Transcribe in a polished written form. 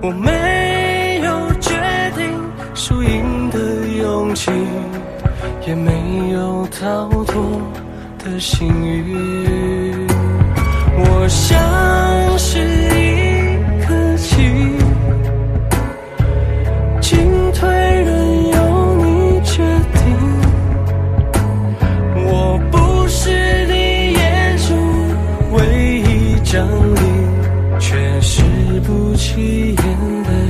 我没有决定输赢的勇气，也没有逃脱的幸运。我像是一颗棋，进退任由你决定。我不是你眼中唯一张力，却是不起眼的